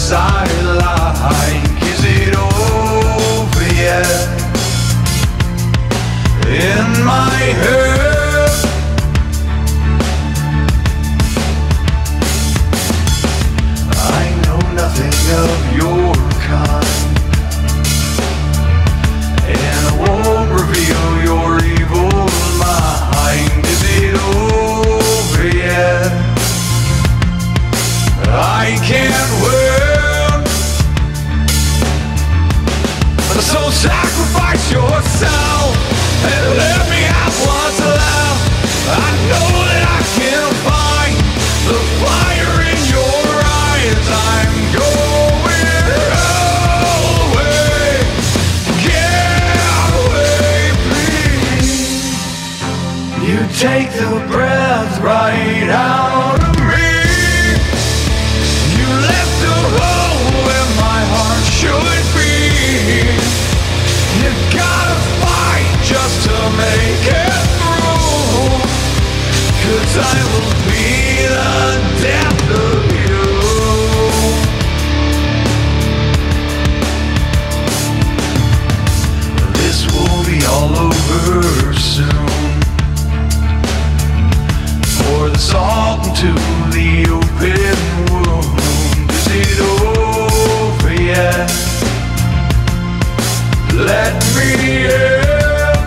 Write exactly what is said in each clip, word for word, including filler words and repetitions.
like? Is it over yet? In my head, I know nothing of your kind, and I won't reveal your evil mind. Is it over yet? I can't win, so sacrifice yourself and let me have what's left. I know that I can find the fire in your eyes. I'm going away, get away, please. You take the breath right out of me. You left the hole where my heart should be. You gotta fight just to make it through, 'cause I will be the death of you. This will be all over soon. Pour the salt into the open wound. Is it over yet? Let me in.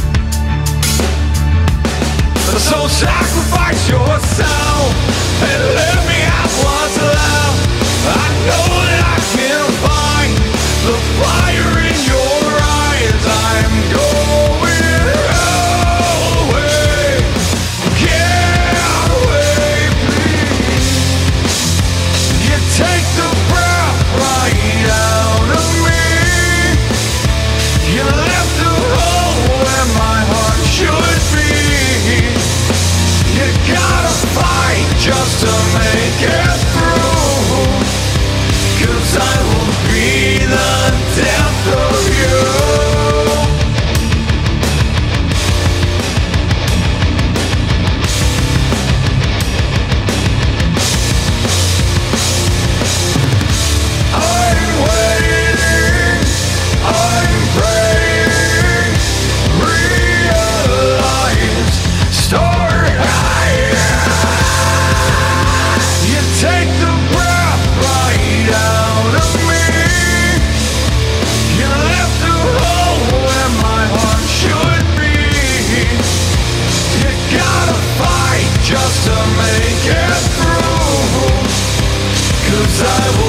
So sacrifice yourself and let me have what's left. I know that I can find the fire in your eyes. I'm going away, get away, please. You take the breath right out of me. You left the hole where my heart should be. You gotta fight just to make it through, 'cause I will be the death of you. I'm waiting, I'm praying, realize, start higher. You take the breath right out of me. You left the hole where my heart should be. You gotta fight just to make it through, 'cause I will